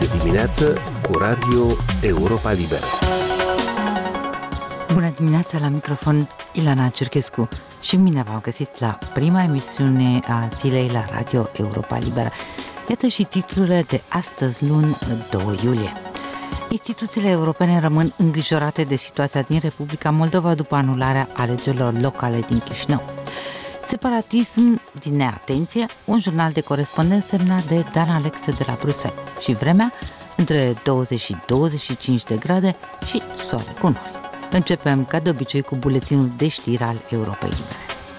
de dimineață cu Radio Europa Liberă. Bună dimineața, la microfon Ilana Cerchescu și mine v-am găsit la prima emisiune a zilei la Radio Europa Liberă. Iată și titlurile de astăzi, luni 2 iulie. Instituțiile europene rămân îngrijorate de situația din Republica Moldova după anularea alegerilor locale din Chișinău. Separatism din neatenție, un jurnal de corespondență semnat de Dan Alexe de la Bruxelles. Și vremea între 20 și 25 de grade și soare cu nori. Începem ca de obicei cu buletinul de știri al Europei Libere.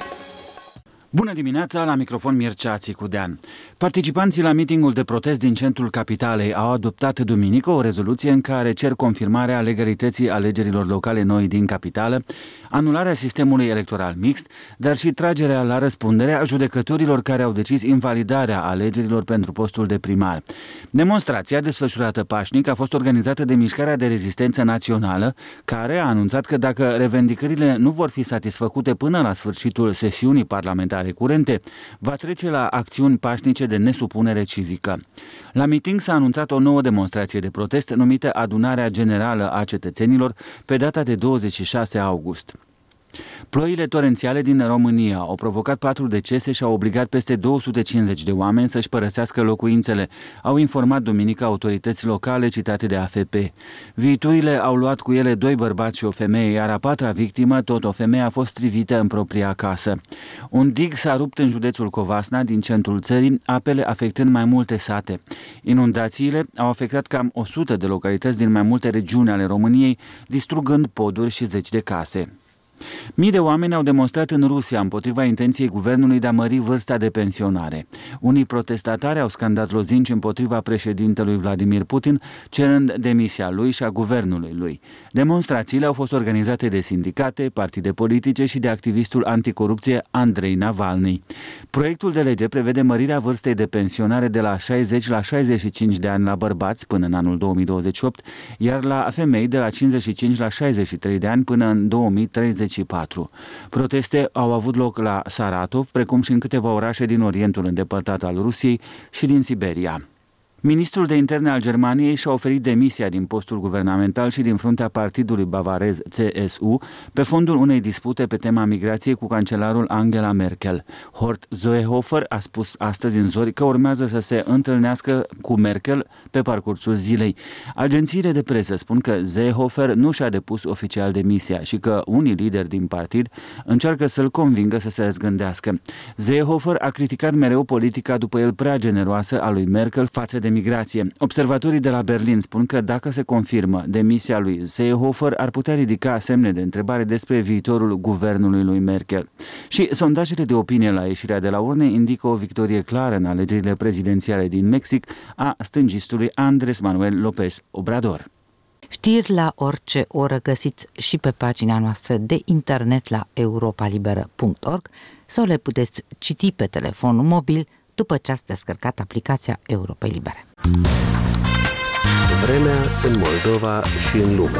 Bună dimineața, la microfon Mircea Țicudean. Participanții la mitingul de protest din centrul capitalei au adoptat duminică o rezoluție în care cer confirmarea legalității alegerilor locale noi din capitală, anularea sistemului electoral mixt, dar și tragerea la răspundere a judecătorilor care au decis invalidarea alegerilor pentru postul de primar. Demonstrația, desfășurată pașnic, a fost organizată de Mișcarea de Rezistență Națională, care a anunțat că dacă revendicările nu vor fi satisfăcute până la sfârșitul sesiunii parlamentare curente, va trece la acțiuni pașnice de nesupunere civică. La miting s-a anunțat o nouă demonstrație de protest numită Adunarea Generală a Cetățenilor pe data de 26 august. Ploile torențiale din România au provocat 4 decese și au obligat peste 250 de oameni să-și părăsească locuințele, au informat duminică autorități locale citate de AFP. Viiturile au luat cu ele 2 bărbați și o femeie, iar a 4-a victimă, tot o femeie, a fost strivită în propria casă. Un dig s-a rupt în județul Covasna, din centrul țării, apele afectând mai multe sate. Inundațiile au afectat cam 100 de localități din mai multe regiuni ale României, distrugând poduri și 10 de case. Mii de oameni au demonstrat în Rusia împotriva intenției guvernului de a mări vârsta de pensionare. Unii protestatari au scandat lozinci împotriva președintelui Vladimir Putin, cerând demisia lui și a guvernului lui. Demonstrațiile au fost organizate de sindicate, partide politice și de activistul anticorupție Andrei Navalny. Proiectul de lege prevede mărirea vârstei de pensionare de la 60 la 65 de ani la bărbați până în anul 2028, iar la femei de la 55 la 63 de ani până în 2034. Proteste au avut loc la Saratov, precum și în câteva orașe din Orientul îndepărtat al Rusiei și din Siberia. Ministrul de interne al Germaniei și-a oferit demisia din postul guvernamental și din fruntea partidului bavarez CSU pe fondul unei dispute pe tema migrației cu cancelarul Angela Merkel. Horst Seehofer a spus astăzi în zori că urmează să se întâlnească cu Merkel pe parcursul zilei. Agențiile de presă spun că Seehofer nu și-a depus oficial demisia și că unii lideri din partid încearcă să-l convingă să se răzgândească. Seehofer a criticat mereu politica după el prea generoasă a lui Merkel față de migrație. Observatorii de la Berlin spun că dacă se confirmă demisia lui Seehofer, ar putea ridica semne de întrebare despre viitorul guvernului lui Merkel. Și sondajele de opinie la ieșirea de la urne indică o victorie clară în alegerile prezidențiale din Mexic a stângistului Andrés Manuel López Obrador. Știri la orice oră găsiți și pe pagina noastră de internet la europalibera.org sau le puteți citi pe telefonul mobil după ce ați descărcat aplicația Europei Libere. Vremea în Moldova și în lume.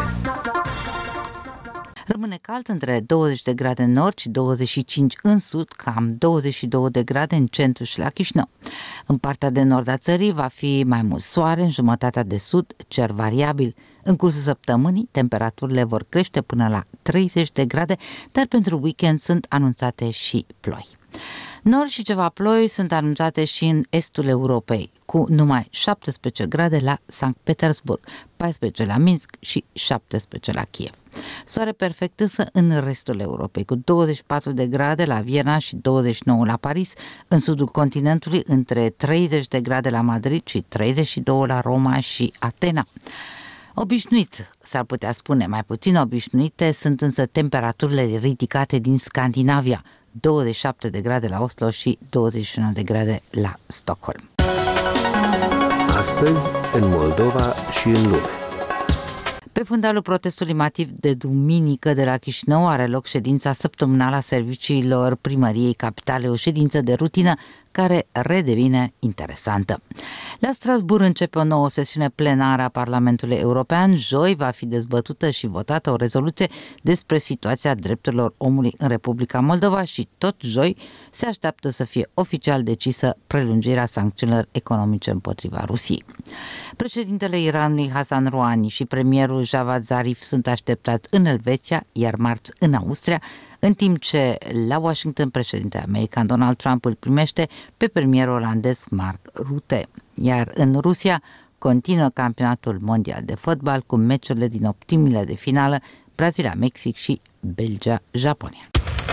Rămâne cald între 20 de grade în nord și 25 în sud, cam 22 de grade în centru și la Chișinău. În partea de nord a țării va fi mai mult soare, în jumătatea de sud cer variabil. În cursul săptămânii, temperaturile vor crește până la 30 de grade, dar pentru weekend sunt anunțate și ploi. Nori și ceva ploi sunt anunțate și în estul Europei, cu numai 17 grade la Sankt Petersburg, 14 la Minsk și 17 la Kiev. Soare perfect însă în restul Europei, cu 24 de grade la Viena și 29 la Paris, în sudul continentului între 30 de grade la Madrid și 32 la Roma și Atena. Obișnuit, s-ar putea spune, mai puțin obișnuite sunt însă temperaturile ridicate din Scandinavia, 27 de grade la Oslo și 21 de grade la Stockholm. Astăzi, în Moldova și în lume. Pe fundalul protestului masiv de duminică de la Chișinău are loc ședința săptămânală a serviciilor primăriei capitale, o ședință de rutină care redevine interesantă. La Strasbourg începe o nouă sesiune plenară a Parlamentului European. Joi va fi dezbătută și votată o rezoluție despre situația drepturilor omului în Republica Moldova și tot joi se așteaptă să fie oficial decisă prelungirea sancțiunilor economice împotriva Rusiei. Președintele Iranului Hassan Rouhani și premierul Javad Zarif sunt așteptați în Elveția, iar marți în Austria, în timp ce la Washington președintele american Donald Trump îl primește pe premierul olandez Mark Rutte. Iar în Rusia continuă campionatul mondial de fotbal cu meciurile din optimile de finală Brazilia-Mexic și Belgia-Japonia.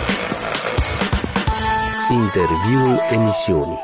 Interviul emisiunii.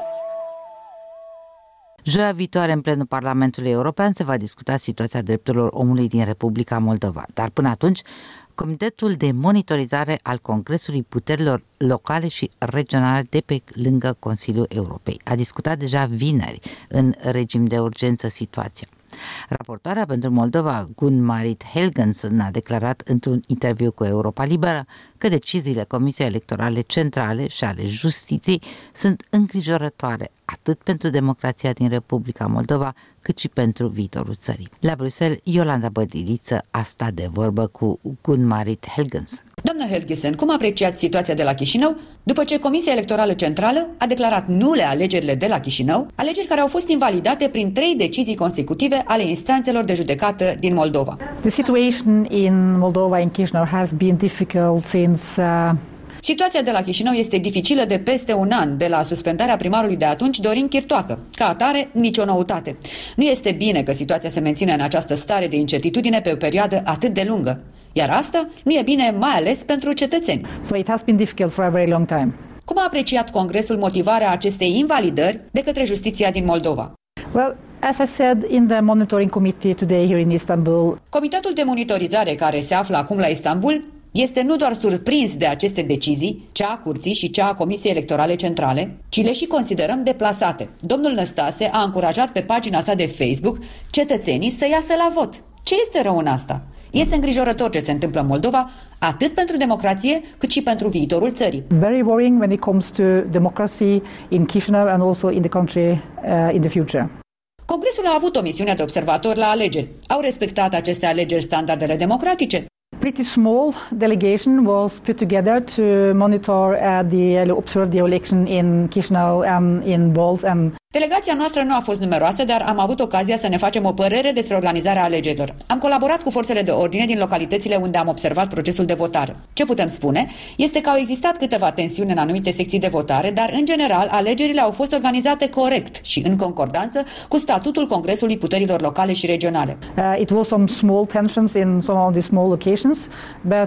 Joia viitoare, în plenul Parlamentului European, se va discuta situația drepturilor omului din Republica Moldova. Dar până atunci, Comitetul de monitorizare al Congresului Puterilor Locale și Regionale de pe lângă Consiliul Europei a discutat deja vineri în regim de urgență situația. Raportoarea pentru Moldova, Gun-Marit Helgensen, a declarat într-un interviu cu Europa Liberă că deciziile Comisiei Electorale Centrale și ale Justiției sunt îngrijorătoare atât pentru democrația din Republica Moldova, cât și pentru viitorul țării. La Bruxelles, Iolanda Bădiliță a stat de vorbă cu Gun-Marit Helgensen. Doamna Helgesen, cum apreciați situația de la Chișinău după ce Comisia Electorală Centrală a declarat nule alegerile de la Chișinău, alegeri care au fost invalidate prin 3 decizii consecutive ale instanțelor de judecată din Moldova? The situation in Moldova in Chișinău has been difficult since Situația de la Chișinău este dificilă de peste un an, de la suspendarea primarului de atunci, Dorin Chirtoacă. Ca atare, nicio noutate. Nu este bine că situația se menține în această stare de incertitudine pe o perioadă atât de lungă. Iar asta nu e bine mai ales pentru cetățeni. So it has been difficult for a very long time. Cum a apreciat Congresul motivarea acestei invalidări de către justiția din Moldova? Well, as I said in the monitoring committee today here in Istanbul, Comitetul de monitorizare care se află acum la Istanbul este nu doar surprins de aceste decizii, cea a Curții și cea a Comisiei Electorale Centrale, ci le și considerăm deplasate. Domnul Năstase a încurajat pe pagina sa de Facebook cetățenii să iasă la vot. Ce este rău în asta? Este îngrijorător ce se întâmplă în Moldova, atât pentru democrație, cât și pentru viitorul țării. very worrying when it comes to democracy in Chișinău and also in the country in the future. Congresul a avut o misiune de observator la alegeri. Au respectat aceste alegeri standardele democratice? Pretty small delegation was put together to monitor observe the election in Chișinău and in Balz and Delegația noastră nu a fost numeroasă, dar am avut ocazia să ne facem o părere despre organizarea alegerilor. Am colaborat cu forțele de ordine din localitățile unde am observat procesul de votare. Ce putem spune este că au existat câteva tensiuni în anumite secții de votare, dar în general alegerile au fost organizate corect și în concordanță cu statutul Congresului Puterilor Locale și Regionale. it was some small tensions in some of the small locations, but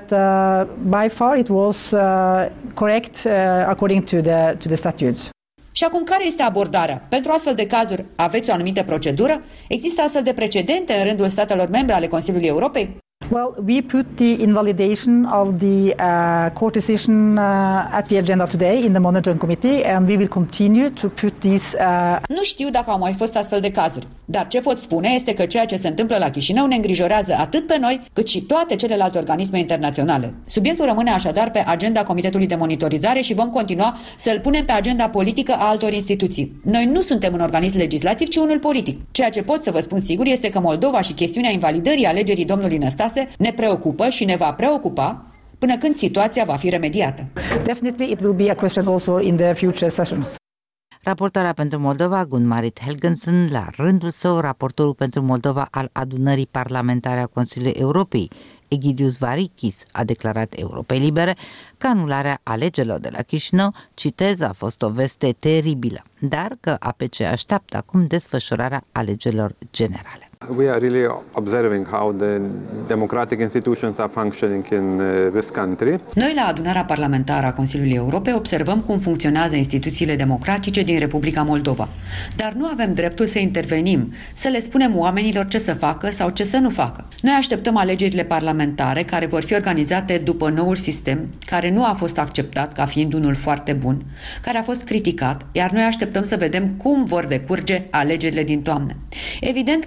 by far it was correct according to the statutes. Și acum, care este abordarea? Pentru astfel de cazuri aveți o anumită procedură? Există astfel de precedente în rândul statelor membre ale Consiliului Europei? Well, we put the invalidation of the court decision at the agenda today in the monitoring committee, and we will continue to put these. Nu știu dacă au mai fost astfel de cazuri, dar ce pot spune este că ceea ce se întâmplă la Chișinău ne îngrijorează atât pe noi, cât și toate celelalte organisme internaționale. Subiectul rămâne așadar pe agenda Comitetului de Monitorizare și vom continua să-l punem pe agenda politică a altor instituții. Noi nu suntem un organism legislativ, ci unul politic. Ceea ce pot să vă spun sigur este că Moldova și chestiunea invalidării alegerii domnului Năstase ne preocupă și ne va preocupa până când situația va fi remediată. Definitely it will be a question also in the future sessions. Raportoarea pentru Moldova, Gun-Marit Helgensen, la rândul său, raportorul pentru Moldova al Adunării Parlamentare a Consiliului Europei, Egidius Varichis, a declarat Europei Libere că anularea alegerilor de la Chișinău, citez, a fost o veste teribilă, dar că APC așteaptă acum desfășurarea alegerilor generale. We are really observing how the democratic institutions are functioning in this country. Noi la Adunarea Parlamentară a Consiliului Europei observăm cum funcționează instituțiile democratice din Republica Moldova, dar nu avem dreptul să intervenim, să le spunem oamenilor ce să facă sau ce să nu facă. Noi așteptăm alegerile parlamentare care vor fi organizate după noul sistem, care nu a fost acceptat ca fiind unul foarte bun, care a fost criticat, iar noi așteptăm să vedem cum vor decurge alegerile din toamnă. Evident că dacă sistemul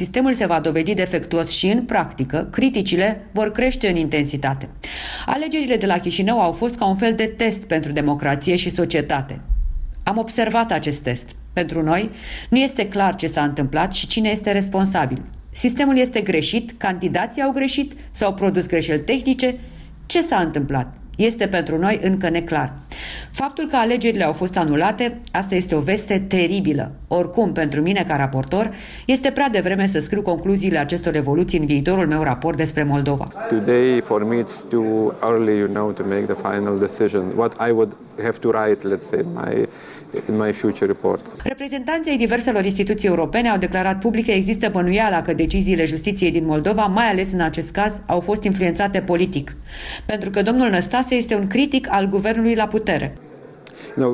sistemul se va dovedi defectuos și în practică, criticile vor crește în intensitate. Alegerile de la Chișinău au fost ca un fel de test pentru democrație și societate. Am observat acest test. Pentru noi, nu este clar ce s-a întâmplat și cine este responsabil. Sistemul este greșit, candidații au greșit, s-au produs greșeli tehnice. Ce s-a întâmplat? Este pentru noi încă neclar. Faptul că alegerile au fost anulate, asta este o veste teribilă. Oricum, pentru mine ca raportor, este prea devreme să scriu concluziile acestor evoluții în viitorul meu raport despre Moldova. Today, for me, it's too early, to make the final decision. What I would have to write, let's say, in my future report. Reprezentanții ai diverselor instituții europene au declarat public că există bănuiala că deciziile justiției din Moldova, mai ales în acest caz, au fost influențate politic. Pentru că domnul Năstase este un critic al guvernului la putere. No,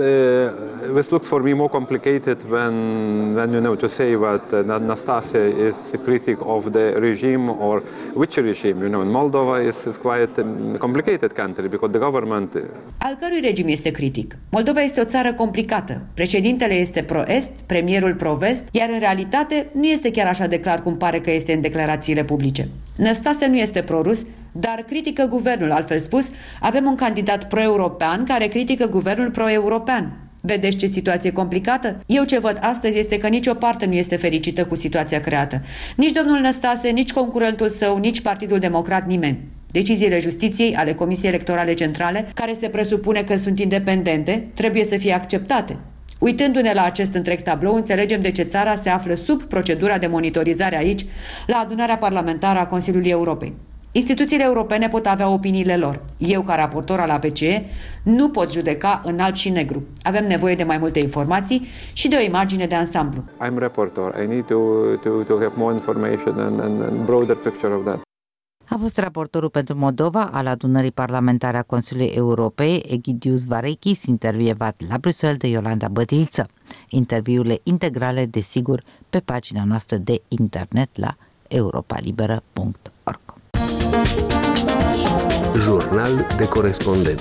this looks for me more complicated when to say that Năstase is a critic of the regime or which regime. In Moldova is quite a complicated country because the government. Al cărui regim este critic? Moldova este o țară complicată. Președintele este pro-est, premierul pro-vest, iar în realitate nu este chiar așa de clar cum pare că este în declarațiile publice. Năstase nu este pro-rus, dar critică guvernul. Altfel spus, avem un candidat pro-european care critică guvernul pro-european. Vedeți ce situație complicată? Eu ce văd astăzi este că nicio parte nu este fericită cu situația creată. Nici domnul Năstase, nici concurentul său, nici Partidul Democrat, nimeni. Deciziile justiției ale Comisiei Electorale Centrale, care se presupune că sunt independente, trebuie să fie acceptate. Uitându-ne la acest întreg tablou, înțelegem de ce țara se află sub procedura de monitorizare aici, la adunarea parlamentară a Consiliului Europei. Instituțiile europene pot avea opiniile lor. Eu, ca raportor al APCE, nu pot judeca în alb și negru. Avem nevoie de mai multe informații și de o imagine de ansamblu. I'm reporter. I need to have more information and broader picture of that. A fost raportorul pentru Moldova al adunării parlamentare a Consiliului Europei, Egidius Vareikis, intervievat la Bruxelles de Iolanda Bătiliță. Interviurile integrale, desigur, pe pagina noastră de internet la europalibera.org. Jurnal de corespondent.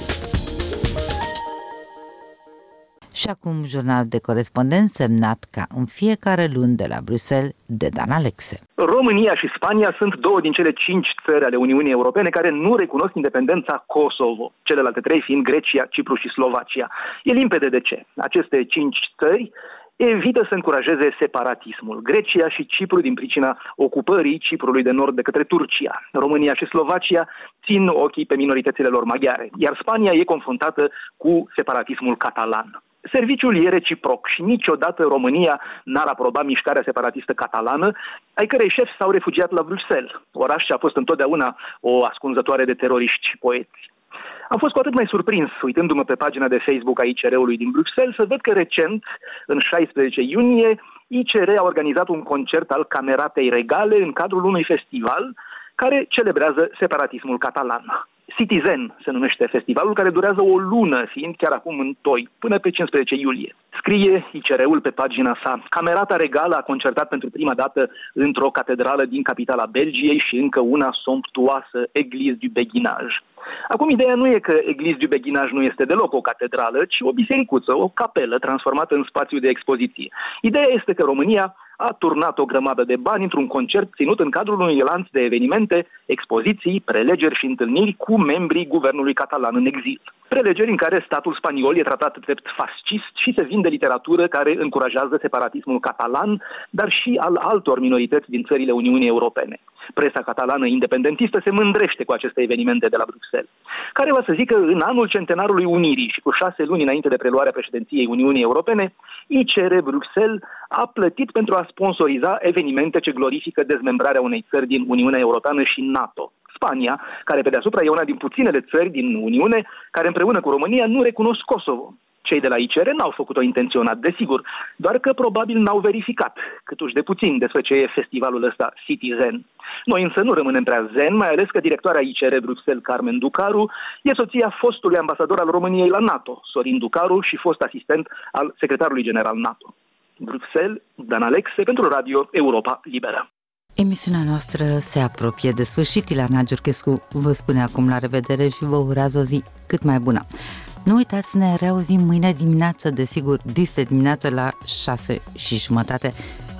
Și acum jurnal de corespondent semnat ca în fiecare luni de la Bruxelles de Dan Alexe. România și Spania sunt două din cele 5 țări ale Uniunii Europene care nu recunosc independența Kosovo, celelalte 3 fiind Grecia, Cipru și Slovacia. E limpede de ce. Aceste 5 țări evită să încurajeze separatismul. Grecia și Cipru din pricina ocupării Ciprului de Nord de către Turcia. România și Slovacia țin ochii pe minoritățile lor maghiare, iar Spania e confruntată cu separatismul catalan. Serviciul e reciproc și niciodată România n-ar aproba mișcarea separatistă catalană, ai cărei șefi s-au refugiat la Bruxelles, oraș ce a fost întotdeauna o ascunzătoare de teroriști poeți. Am fost cu atât mai surprins, uitându-mă pe pagina de Facebook a ICR-ului din Bruxelles, să văd că recent, în 16 iunie, ICR a organizat un concert al Cameratei Regale în cadrul unui festival care celebrează separatismul catalan. Citizen se numește festivalul, care durează o lună, fiind chiar acum în toi, până pe 15 iulie. Scrie ICR-ul pe pagina sa: Camerata Regală a concertat pentru prima dată într-o catedrală din capitala Belgiei și încă una somptuoasă, Église du Béguinage. Acum, ideea nu e că Église du Béguinage nu este deloc o catedrală, ci o bisericuță, o capelă transformată în spațiu de expoziție. Ideea este că România a turnat o grămadă de bani într-un concert ținut în cadrul unui lanț de evenimente, expoziții, prelegeri și întâlniri cu membrii guvernului catalan în exil. Prelegeri în care statul spaniol e tratat drept fascist și se vinde literatură care încurajează separatismul catalan, dar și al altor minorități din țările Uniunii Europene. Presa catalană independentistă se mândrește cu aceste evenimente de la Bruxelles, care va să zică în anul centenarului Unirii și cu 6 luni înainte de preluarea președinției Uniunii Europene, ICR Bruxelles a plătit pentru a sponsoriza evenimente ce glorifică dezmembrarea unei țări din Uniunea Europeană și NATO. Spania, care pe deasupra e una din puținele țări din Uniune care împreună cu România nu recunosc Kosovo. Cei de la ICR n-au făcut-o intenționat, desigur, doar că probabil n-au verificat, câtuși de puțin, despre ce e festivalul ăsta Citizen. Noi însă nu rămânem prea zen, mai ales că directoarea ICR Bruxelles, Carmen Ducaru, e soția fostului ambasador al României la NATO, Sorin Ducaru, și fost asistent al secretarului general NATO. Bruxelles, Dan Alexe, pentru Radio Europa Liberă. Emisiunea noastră se apropie de sfârșit. Ileana Giurchescu vă spune acum la revedere și vă urează o zi cât mai bună. Nu uitați să ne reauzim mâine dimineață, desigur, dis de dimineață la 6:30.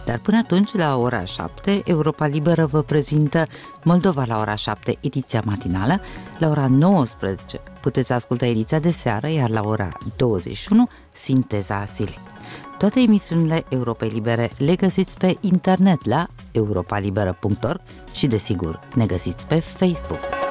Dar până atunci, la ora 7, Europa Liberă vă prezintă Moldova la ora 7, ediția matinală. La ora 19 puteți asculta ediția de seară, iar la ora 21, sinteza zilei. Toate emisiunile Europei Libere le găsiți pe internet la europalibera.org și, desigur, ne găsiți pe Facebook.